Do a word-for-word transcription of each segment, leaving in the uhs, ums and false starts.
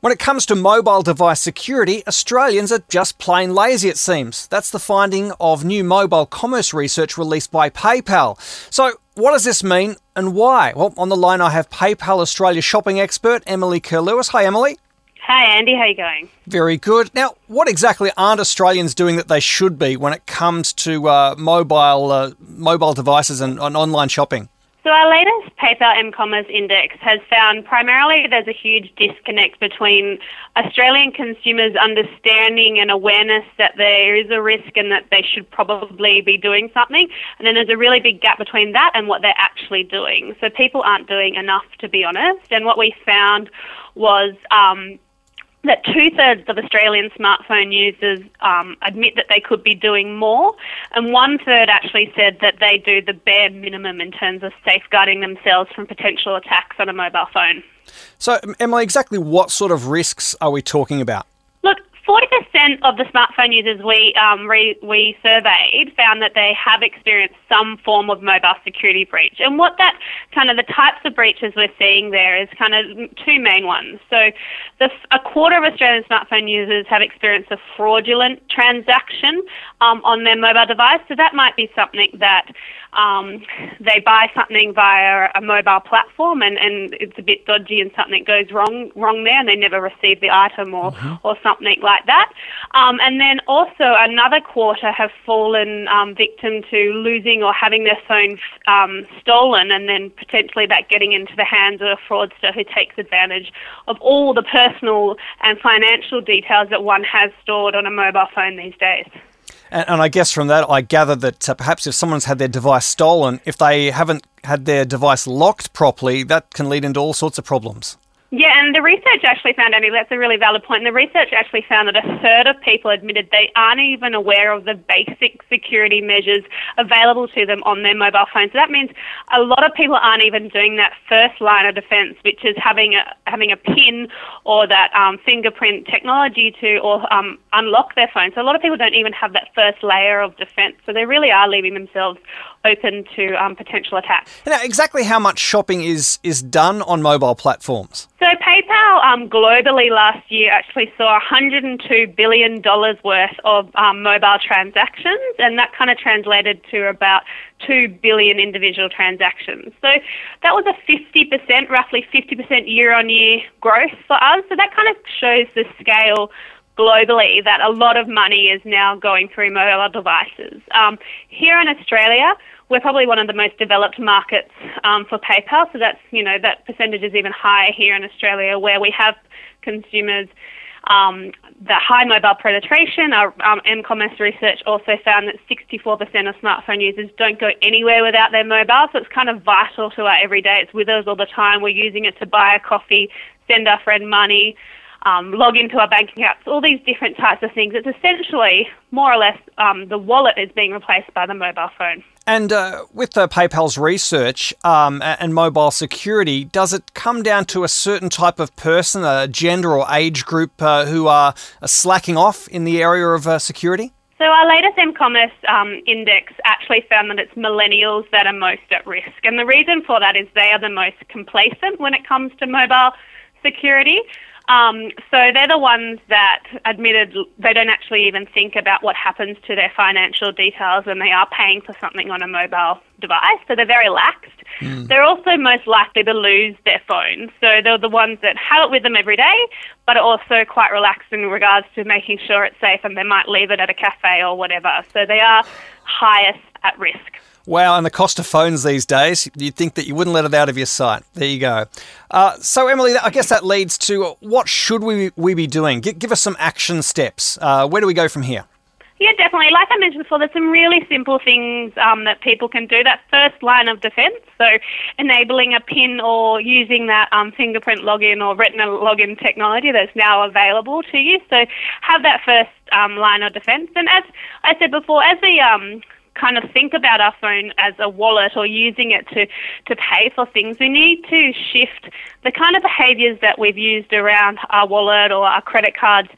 When it comes to mobile device security, Australians are just plain lazy, it seems. That's the finding of new mobile commerce research released by PayPal. So what does this mean and why? Well, on the line I have PayPal Australia shopping expert Emily Kerr-Lewis. Hi, Emily. Hi, Andy. How are you going? Very good. Now, what exactly aren't Australians doing that they should be when it comes to uh, mobile uh, mobile devices and, and online shopping? So our latest PayPal M-Commerce Index has found primarily there's a huge disconnect between Australian consumers' understanding and awareness that there is a risk and that they should probably be doing something, and then there's a really big gap between that and what they're actually doing. So people aren't doing enough, to be honest, and what we found was um, that two-thirds of Australian smartphone users um, admit that they could be doing more, and one-third actually said that they do the bare minimum in terms of safeguarding themselves from potential attacks on a mobile phone. So, Emily, exactly what sort of risks are we talking about? Look, forty percent of the smartphone users we um, re- we surveyed found that they have experienced some form of mobile security breach. And what that kind of the types of breaches we're seeing there is kind of two main ones. So the, a quarter of Australian smartphone users have experienced a fraudulent transaction um, on their mobile device. So that might be something that um, they buy something via a mobile platform and, and it's a bit dodgy and something goes wrong wrong there and they never receive the item or, mm-hmm. or something like that. Um, and then also another quarter have fallen um, victim to losing or having their phone um, stolen and then potentially that getting into the hands of a fraudster who takes advantage of all the personal and financial details that one has stored on a mobile phone these days. And, and I guess from that, I gather that uh, perhaps if someone's had their device stolen, if they haven't had their device locked properly, that can lead into all sorts of problems. Yeah, and the research actually found, Andy, that's a really valid point, and the research actually found that a third of people admitted they aren't even aware of the basic security measures available to them on their mobile phone. So that means a lot of people aren't even doing that first line of defence, which is having a having a PIN or that um, fingerprint technology to or um, unlock their phone. So a lot of people don't even have that first layer of defence. So they really are leaving themselves open to um, potential attacks. Now, exactly how much shopping is, is done on mobile platforms? So PayPal um, globally last year actually saw one hundred two billion dollars worth of um, mobile transactions, and that kind of translated to about two billion individual transactions. So that was a fifty percent, roughly fifty percent year-on-year growth for us. So that kind of shows the scale globally that a lot of money is now going through mobile devices. Um, here in Australia, we're probably one of the most developed markets um, for PayPal, so that's, you know, that percentage is even higher here in Australia where we have consumers. Um, the high mobile penetration, our um, M-Commerce research also found that sixty-four percent of smartphone users don't go anywhere without their mobile, so it's kind of vital to our everyday. It's with us all the time. We're using it to buy a coffee, send our friend money, Um, log into our banking apps, all these different types of things. It's essentially, more or less, um, the wallet is being replaced by the mobile phone. And uh, with uh, PayPal's research um, and mobile security, does it come down to a certain type of person, a gender or age group uh, who are slacking off in the area of uh, security? So our latest M-Commerce um, index actually found that it's millennials that are most at risk. And the reason for that is they are the most complacent when it comes to mobile security. Um, so they're the ones that admitted they don't actually even think about what happens to their financial details when they are paying for something on a mobile device. So they're very laxed. Mm. They're also most likely to lose their phones. So they're the ones that have it with them every day, but are also quite relaxed in regards to making sure it's safe, and they might leave it at a cafe or whatever. So they are highest at risk. Wow, and the cost of phones these days, you'd think that you wouldn't let it out of your sight. There you go. Uh, so, Emily, I guess that leads to what should we we be doing? G- give us some action steps. Uh, where do we go from here? Yeah, definitely. Like I mentioned before, there's some really simple things um, that people can do. That first line of defence, so enabling a PIN or using that um, fingerprint login or retina login technology that's now available to you. So have that first um, line of defence. And as I said before, as we um, kind of think about our phone as a wallet or using it to, to pay for things, we need to shift the kind of behaviours that we've used around our wallet or our credit cards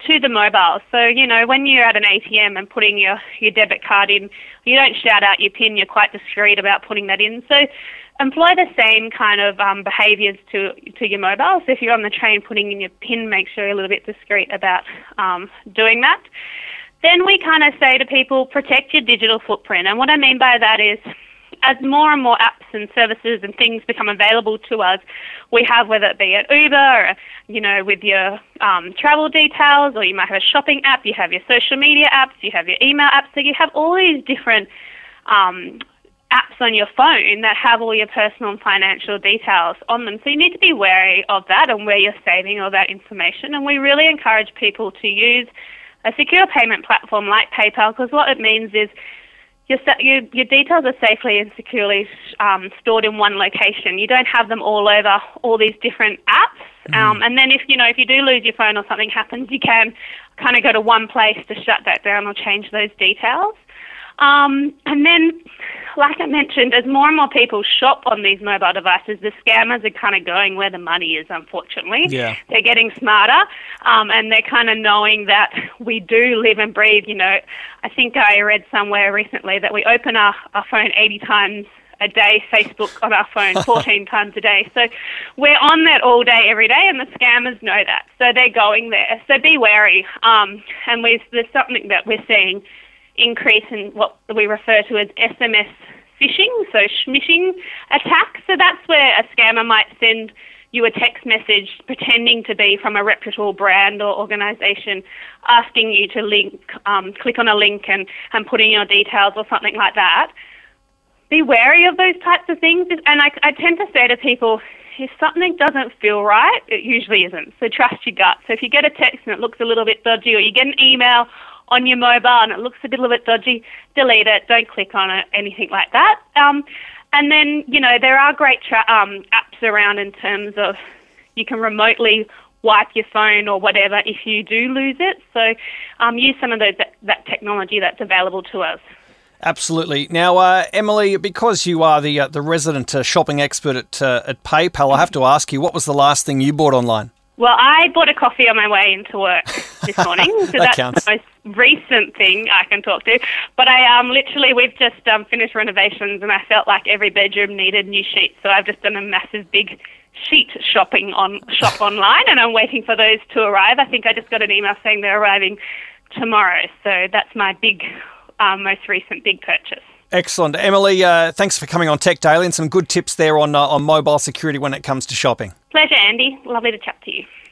to the mobile. So, you know, when you're at an A T M and putting your, your debit card in, you don't shout out your PIN, you're quite discreet about putting that in. So employ the same kind of um, behaviours to to your mobile. So if you're on the train putting in your PIN, make sure you're a little bit discreet about um, doing that. Then we kind of say to people, protect your digital footprint. And what I mean by that is, as more and more apps and services and things become available to us, we have, whether it be at Uber or, you know, with your um, travel details, or you might have a shopping app, you have your social media apps, you have your email apps. So you have all these different um, apps on your phone that have all your personal and financial details on them. So you need to be wary of that and where you're saving all that information. And we really encourage people to use a secure payment platform like PayPal, because what it means is Your, your, your details are safely and securely um, stored in one location. You don't have them all over all these different apps. Mm. Um, and then if, you know, if you do lose your phone or something happens, you can kind of go to one place to shut that down or change those details. Um, and then, like I mentioned, as more and more people shop on these mobile devices, the scammers are kind of going where the money is, unfortunately. Yeah. They're getting smarter, um, and they're kind of knowing that we do live and breathe. You know, I think I read somewhere recently that we open our, our phone eighty times a day, Facebook on our phone fourteen times a day. So we're on that all day, every day, and the scammers know that. So they're going there. So be wary. Um, and we've, there's something that we're seeing increase in what we refer to as S M S phishing, so smishing attacks. So that's where a scammer might send you a text message pretending to be from a reputable brand or organisation, asking you to link, um, click on a link and, and put in your details or something like that. Be wary of those types of things. And I, I tend to say to people, if something doesn't feel right, it usually isn't. So trust your gut. So if you get a text and it looks a little bit dodgy, or you get an email on your mobile and it looks a little bit dodgy, delete it, don't click on it, anything like that. Um, and then, you know, there are great tra- um, apps around in terms of you can remotely wipe your phone or whatever if you do lose it. So um, use some of those that, that technology that's available to us. Absolutely. Now, uh, Emily, because you are the uh, the resident uh, shopping expert at uh, at PayPal, I have to ask you, what was the last thing you bought online? Well, I bought a coffee on my way into work this morning, so that that's counts. the most recent thing I can talk to. But I um, literally, we've just um, finished renovations, and I felt like every bedroom needed new sheets, so I've just done a massive big sheet shopping on shop online, and I'm waiting for those to arrive. I think I just got an email saying they're arriving tomorrow, so that's my big, um, most recent big purchase. Excellent. Emily, uh, thanks for coming on Tech Daily, and some good tips there on uh, on mobile security when it comes to shopping. Pleasure, Andy. Lovely to chat to you.